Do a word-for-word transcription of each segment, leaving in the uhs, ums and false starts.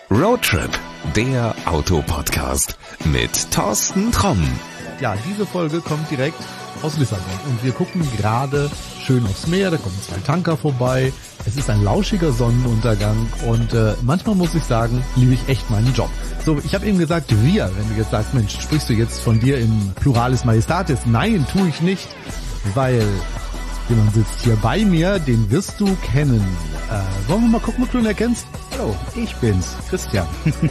Roadtrip, der Autopodcast mit Thorsten Tromm. Ja, diese Folge kommt direkt aus Lissabon und wir gucken gerade schön aufs Meer, da kommen zwei Tanker vorbei. Es ist ein lauschiger Sonnenuntergang und äh, manchmal muss ich sagen, liebe ich echt meinen Job. So, ich habe eben gesagt, wir, wenn du jetzt sagst, Mensch, sprichst du jetzt von dir im Pluralis Majestatis? Nein, tue ich nicht, weil jemand sitzt hier bei mir, den wirst du kennen. Äh, wollen wir mal gucken, ob du ihn erkennst? Hallo, ich bin's, Christian.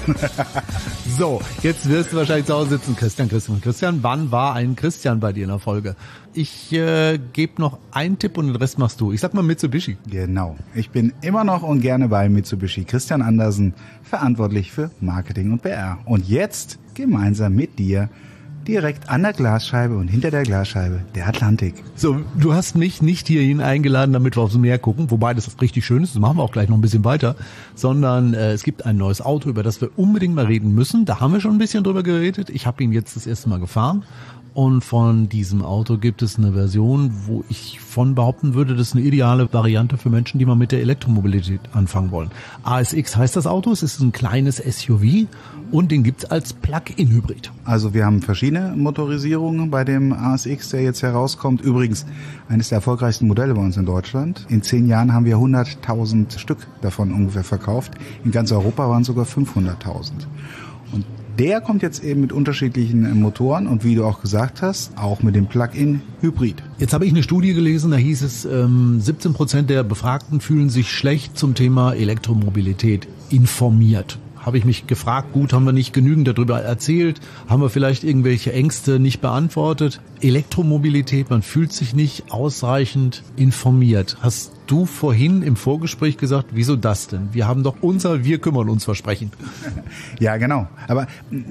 So, jetzt wirst du wahrscheinlich zu Hause sitzen. Christian, Christian, Christian. Wann war ein Christian bei dir in der Folge? Ich äh, gebe noch einen Tipp und den Rest machst du. Ich sag mal Mitsubishi. Genau, ich bin immer noch und gerne bei Mitsubishi. Christian Andersen, verantwortlich für Marketing und P R. Und jetzt gemeinsam mit dir direkt an der Glasscheibe und hinter der Glasscheibe der Atlantik. So, du hast mich nicht hierhin eingeladen, damit wir aufs Meer gucken, wobei das richtig schön ist, das machen wir auch gleich noch ein bisschen weiter, sondern äh, es gibt ein neues Auto, über das wir unbedingt mal reden müssen. Da haben wir schon ein bisschen drüber geredet. Ich habe ihn jetzt das erste Mal gefahren. Und von diesem Auto gibt es eine Version, wo ich von behaupten würde, das ist eine ideale Variante für Menschen, die mal mit der Elektromobilität anfangen wollen. A S X heißt das Auto, es ist ein kleines S U V und den gibt's als Plug-in-Hybrid. Also wir haben verschiedene Motorisierungen bei dem A S X, der jetzt herauskommt. Übrigens eines der erfolgreichsten Modelle bei uns in Deutschland. In zehn Jahren haben wir hunderttausend Stück davon ungefähr verkauft. In ganz Europa waren es sogar fünfhunderttausend. Und der kommt jetzt eben mit unterschiedlichen Motoren und wie du auch gesagt hast, auch mit dem Plug-in-Hybrid. Jetzt habe ich eine Studie gelesen, da hieß es, ähm, siebzehn Prozent der Befragten fühlen sich schlecht zum Thema Elektromobilität informiert. Habe ich mich gefragt, gut, haben wir nicht genügend darüber erzählt? Haben wir vielleicht irgendwelche Ängste nicht beantwortet? Elektromobilität, man fühlt sich nicht ausreichend informiert. Hast du vorhin im Vorgespräch gesagt, wieso das denn? Wir haben doch unser Wir kümmern uns Versprechen. Ja, genau. Aber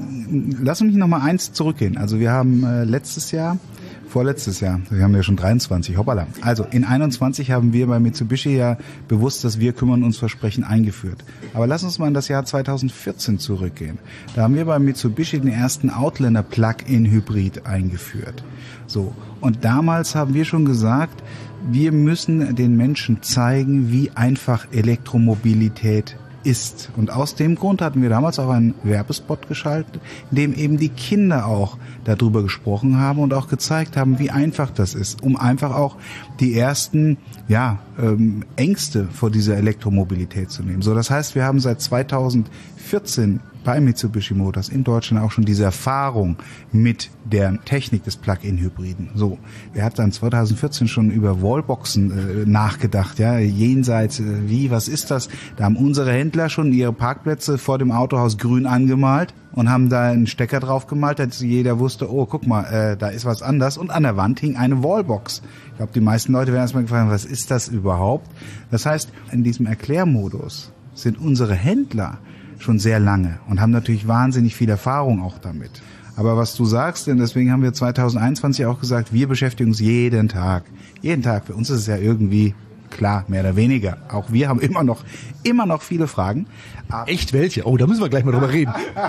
lass mich noch mal eins zurückgehen. Also wir haben äh, letztes Jahr, vorletztes Jahr, wir haben ja schon dreiundzwanzig, hoppala. Also in einundzwanzig haben wir bei Mitsubishi ja bewusst das Wir kümmern uns Versprechen eingeführt. Aber lass uns mal in das Jahr zweitausendvierzehn zurückgehen. Da haben wir bei Mitsubishi den ersten Outlander Plug-in-Hybrid eingeführt. So. Und damals haben wir schon gesagt, wir müssen den Menschen zeigen, wie einfach Elektromobilität ist. Und aus dem Grund hatten wir damals auch einen Werbespot geschaltet, in dem eben die Kinder auch darüber gesprochen haben und auch gezeigt haben, wie einfach das ist, um einfach auch die ersten ja, ähm, Ängste vor dieser Elektromobilität zu nehmen. So, das heißt, wir haben seit zweitausendvierzehn bei Mitsubishi Motors in Deutschland auch schon diese Erfahrung mit der Technik des Plug-in-Hybriden. So, wir hatten dann zweitausendvierzehn schon über Wallboxen äh, nachgedacht, ja, jenseits, äh, wie, was ist das? Da haben unsere Händler schon ihre Parkplätze vor dem Autohaus grün angemalt und haben da einen Stecker drauf gemalt, dass jeder wusste, oh, guck mal, äh, da ist was anders. Und an der Wand hing eine Wallbox. Ich glaube, die meisten Leute werden erstmal gefragt, was ist das überhaupt? Das heißt, in diesem Erklärmodus sind unsere Händler schon sehr lange und haben natürlich wahnsinnig viel Erfahrung auch damit. Aber was du sagst, denn deswegen haben wir zweitausendeinundzwanzig auch gesagt, wir beschäftigen uns jeden Tag. Jeden Tag. Für uns ist es ja irgendwie klar, mehr oder weniger. Auch wir haben immer noch, immer noch viele Fragen. Aber echt welche? Oh, da müssen wir gleich mal drüber reden.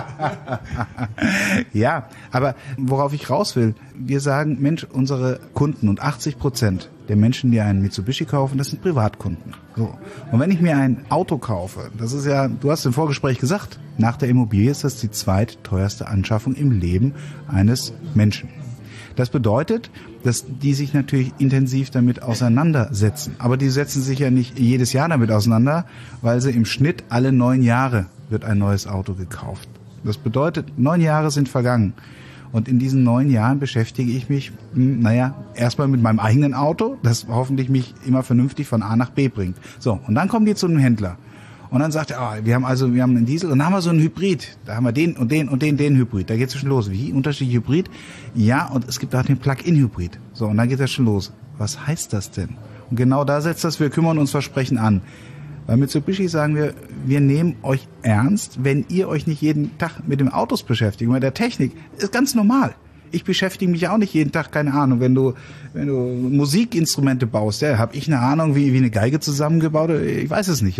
Ja, aber worauf ich raus will, wir sagen, Mensch, unsere Kunden und achtzig Prozent der Menschen, die einen Mitsubishi kaufen, das sind Privatkunden. So. Und wenn ich mir ein Auto kaufe, das ist ja, du hast im Vorgespräch gesagt, nach der Immobilie ist das die zweitteuerste Anschaffung im Leben eines Menschen. Das bedeutet, dass die sich natürlich intensiv damit auseinandersetzen. Aber die setzen sich ja nicht jedes Jahr damit auseinander, weil sie im Schnitt alle neun Jahre wird ein neues Auto gekauft. Das bedeutet, neun Jahre sind vergangen. Und in diesen neun Jahren beschäftige ich mich, naja, erstmal mit meinem eigenen Auto, das hoffentlich mich immer vernünftig von A nach B bringt. So, und dann kommen die zu einem Händler. Und dann sagt er, ah, wir haben also, wir haben einen Diesel und dann haben wir so einen Hybrid. Da haben wir den und den und den, den Hybrid. Da geht es schon los. Wie? Unterschiedliche Hybrid? Ja, und es gibt auch den Plug-in-Hybrid. So, und dann geht das schon los. Was heißt das denn? Und genau da setzt das Wir kümmern uns Versprechen an. Bei Mitsubishi sagen wir, wir nehmen euch ernst, wenn ihr euch nicht jeden Tag mit den Autos beschäftigt, mit der Technik. Ist ganz normal. Ich beschäftige mich auch nicht jeden Tag, keine Ahnung, wenn du wenn du Musikinstrumente baust, ja, habe ich eine Ahnung, wie wie eine Geige zusammengebaut, ich weiß es nicht, ja.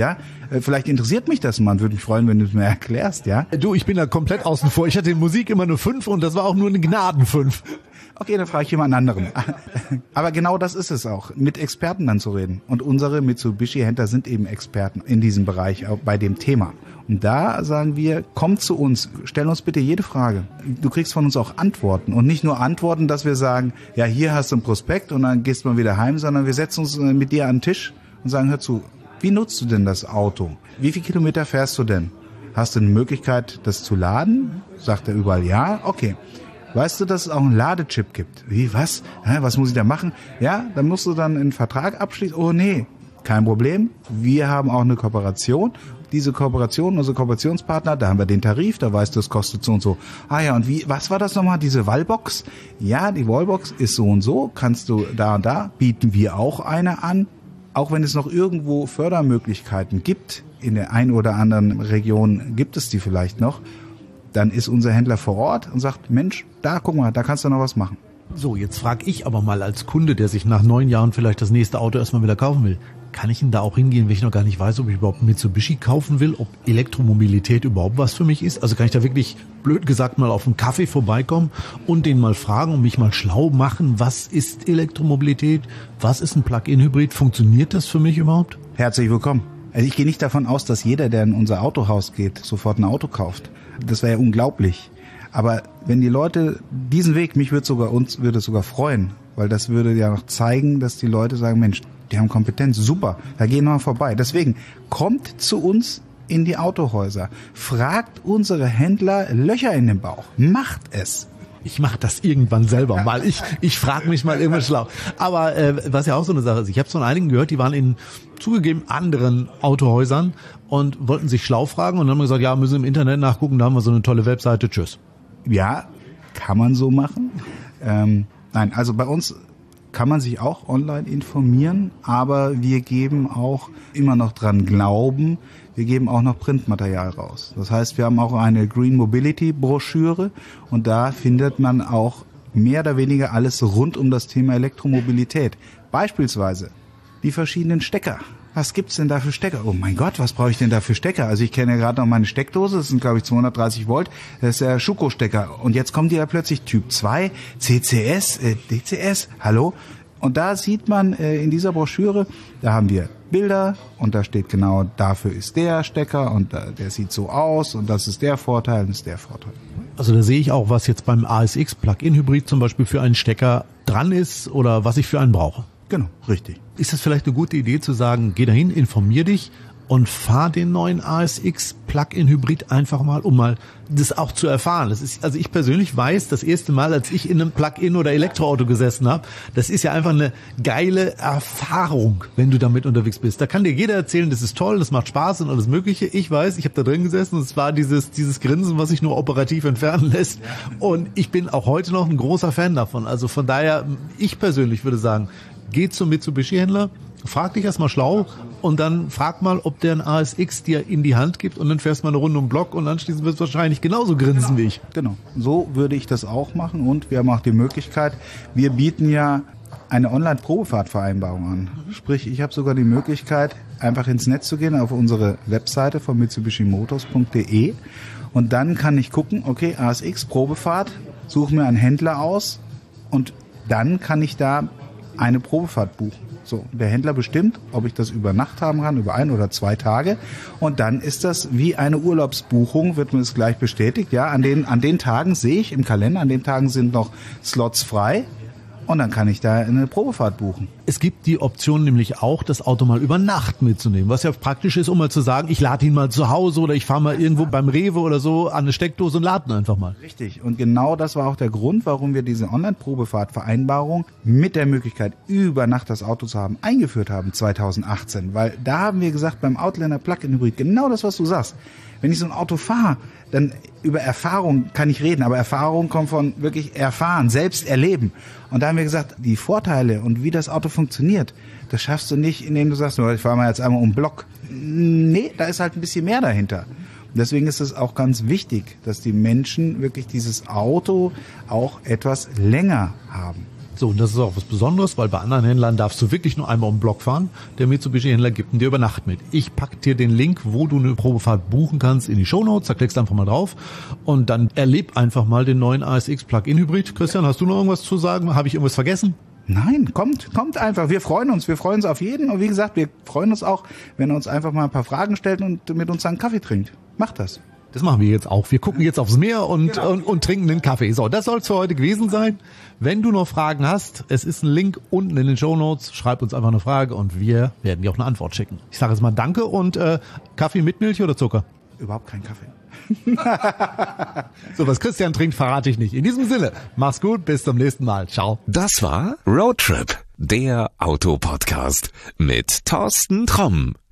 Äh, vielleicht interessiert mich das mal, würde mich freuen, wenn du es mir erklärst, ja? Du, ich bin da komplett außen vor. Ich hatte in Musik immer nur fünf und das war auch nur eine Gnadenfünf. Okay, dann frage ich jemand anderen. Aber genau das ist es auch, mit Experten dann zu reden. Und unsere Mitsubishi-Händler sind eben Experten in diesem Bereich, auch bei dem Thema. Und da sagen wir, komm zu uns, stell uns bitte jede Frage. Du kriegst von uns auch Antworten. Und nicht nur Antworten, dass wir sagen, ja, hier hast du ein Prospekt und dann gehst du mal wieder heim, sondern wir setzen uns mit dir an den Tisch und sagen, hör zu, wie nutzt du denn das Auto? Wie viele Kilometer fährst du denn? Hast du eine Möglichkeit, das zu laden? Sagt er überall ja? Okay. Weißt du, dass es auch einen Ladechip gibt? Wie, was? Hä, was muss ich da machen? Ja, dann musst du dann einen Vertrag abschließen. Oh nee, kein Problem. Wir haben auch eine Kooperation. Diese Kooperation, unsere Kooperationspartner, da haben wir den Tarif, da weißt du, es kostet so und so. Ah ja, und wie, was war das nochmal, diese Wallbox? Ja, die Wallbox ist so und so, kannst du da und da, bieten wir auch eine an. Auch wenn es noch irgendwo Fördermöglichkeiten gibt, in der einen oder anderen Region gibt es die vielleicht noch, dann ist unser Händler vor Ort und sagt, Mensch, da guck mal, da kannst du noch was machen. So, jetzt frage ich aber mal als Kunde, der sich nach neun Jahren vielleicht das nächste Auto erstmal wieder kaufen will, kann ich denn da auch hingehen, wenn ich noch gar nicht weiß, ob ich überhaupt ein Mitsubishi kaufen will, ob Elektromobilität überhaupt was für mich ist? Also kann ich da wirklich, blöd gesagt, mal auf einen Kaffee vorbeikommen und den mal fragen und mich mal schlau machen, was ist Elektromobilität, was ist ein Plug-in-Hybrid, funktioniert das für mich überhaupt? Herzlich willkommen. Also ich gehe nicht davon aus, dass jeder, der in unser Autohaus geht, sofort ein Auto kauft. Das wäre ja unglaublich. Aber wenn die Leute diesen Weg, mich würde sogar uns würde es sogar freuen, weil das würde ja noch zeigen, dass die Leute sagen, Mensch, die haben Kompetenz, super, da gehen wir mal vorbei. Deswegen kommt zu uns in die Autohäuser, fragt unsere Händler Löcher in den Bauch, macht es. Ich mache das irgendwann selber mal. Ich ich frage mich mal irgendwann schlau. Aber äh, was ja auch so eine Sache ist, ich habe von einigen gehört, die waren in zugegeben anderen Autohäusern und wollten sich schlau fragen und dann haben wir gesagt, ja, müssen im Internet nachgucken, da haben wir so eine tolle Webseite, tschüss. Ja, kann man so machen. Ähm, nein, also bei uns kann man sich auch online informieren, aber wir geben auch immer noch dran Glauben, wir geben auch noch Printmaterial raus. Das heißt, wir haben auch eine Green Mobility Broschüre und da findet man auch mehr oder weniger alles rund um das Thema Elektromobilität. Beispielsweise die verschiedenen Stecker. Was gibt's denn da für Stecker? Oh mein Gott, was brauche ich denn da für Stecker? Also ich kenne ja gerade noch meine Steckdose, das sind glaube ich zweihundertdreißig Volt, das ist der Schuko-Stecker. Und jetzt kommt die ja plötzlich Typ zwei, C C S, äh, D C S, hallo? Und da sieht man äh, in dieser Broschüre, da haben wir Bilder und da steht genau, dafür ist der Stecker und äh, der sieht so aus und das ist der Vorteil und das ist der Vorteil. Also da sehe ich auch, was jetzt beim A S X Plug-in-Hybrid zum Beispiel für einen Stecker dran ist oder was ich für einen brauche. Genau, richtig. Ist das vielleicht eine gute Idee zu sagen, geh dahin, informier dich und fahr den neuen A S X Plug-in-Hybrid einfach mal, um mal das auch zu erfahren. Das ist, also ich persönlich weiß, das erste Mal, als ich in einem Plug-in oder Elektroauto gesessen habe, das ist ja einfach eine geile Erfahrung, wenn du damit unterwegs bist. Da kann dir jeder erzählen, das ist toll, das macht Spaß und alles Mögliche. Ich weiß, ich habe da drin gesessen und es war dieses dieses Grinsen, was sich nur operativ entfernen lässt. Und ich bin auch heute noch ein großer Fan davon. Also von daher, ich persönlich würde sagen, geh zum Mitsubishi-Händler, frag dich erstmal schlau und dann frag mal, ob der ein A S X dir in die Hand gibt und dann fährst mal eine Runde um den Block und anschließend wirst du wahrscheinlich genauso grinsen genau. wie ich. Genau, so würde ich das auch machen und wir haben auch die Möglichkeit, wir bieten ja eine Online-Probefahrtvereinbarung an. Sprich, ich habe sogar die Möglichkeit, einfach ins Netz zu gehen, auf unsere Webseite von mitsubishi motors punkt de und dann kann ich gucken, okay, A S X Probefahrt, suche mir einen Händler aus und dann kann ich da eine Probefahrt buchen. So, der Händler bestimmt, ob ich das über Nacht haben kann, über ein oder zwei Tage. Und dann ist das wie eine Urlaubsbuchung, wird mir das gleich bestätigt. Ja, an den, an den Tagen sehe ich im Kalender, an den Tagen sind noch Slots frei. Und dann kann ich da eine Probefahrt buchen. Es gibt die Option nämlich auch, das Auto mal über Nacht mitzunehmen, was ja praktisch ist, um mal zu sagen, ich lade ihn mal zu Hause oder ich fahre mal irgendwo beim Rewe oder so an eine Steckdose und lade ihn einfach mal. Richtig. Und genau das war auch der Grund, warum wir diese Online-Probefahrtvereinbarung mit der Möglichkeit, über Nacht das Auto zu haben, eingeführt haben zweitausendachtzehn. Weil da haben wir gesagt, beim Outlander Plug-in Hybrid, genau das, was du sagst. Wenn ich so ein Auto fahre, dann über Erfahrung kann ich reden, aber Erfahrung kommt von wirklich erfahren, selbst erleben. Und da haben wir gesagt, die Vorteile und wie das Auto funktioniert, das schaffst du nicht, indem du sagst, ich fahre mal jetzt einmal um den Block. Nee, da ist halt ein bisschen mehr dahinter. Deswegen ist es auch ganz wichtig, dass die Menschen wirklich dieses Auto auch etwas länger haben. So, und das ist auch was Besonderes, weil bei anderen Händlern darfst du wirklich nur einmal um den Block fahren. Der Mitsubishi-Händler gibt ihn dir über Nacht mit. Ich pack dir den Link, wo du eine Probefahrt buchen kannst, in die Shownotes. Da klickst du einfach mal drauf und dann erleb einfach mal den neuen A S X Plug-in Hybrid. Christian, hast du noch irgendwas zu sagen? Habe ich irgendwas vergessen? Nein, kommt, kommt einfach. Wir freuen uns. Wir freuen uns auf jeden. Und wie gesagt, wir freuen uns auch, wenn er uns einfach mal ein paar Fragen stellt und mit uns einen Kaffee trinkt. Macht das. Das machen wir jetzt auch. Wir gucken jetzt aufs Meer und, Genau. und, und trinken einen Kaffee. So, das soll es für heute gewesen sein. Wenn du noch Fragen hast, es ist ein Link unten in den Shownotes. Schreib uns einfach eine Frage und wir werden dir auch eine Antwort schicken. Ich sage jetzt mal Danke und äh, Kaffee mit Milch oder Zucker? Überhaupt kein Kaffee. So, was Christian trinkt, verrate ich nicht. In diesem Sinne, mach's gut, bis zum nächsten Mal. Ciao. Das war Roadtrip, der Autopodcast mit Thorsten Tromm.